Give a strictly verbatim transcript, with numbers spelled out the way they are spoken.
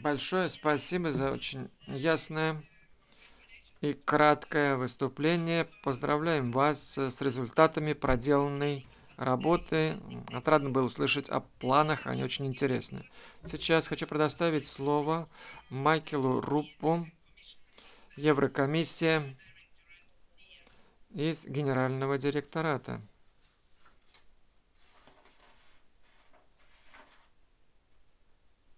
Большое спасибо за очень ясное и краткое выступление. Поздравляем вас с результатами проделанной работы. Отрадно было услышать о планах, они очень интересны. Сейчас хочу предоставить слово Майкелу Руппу, Еврокомиссия из Генерального директората.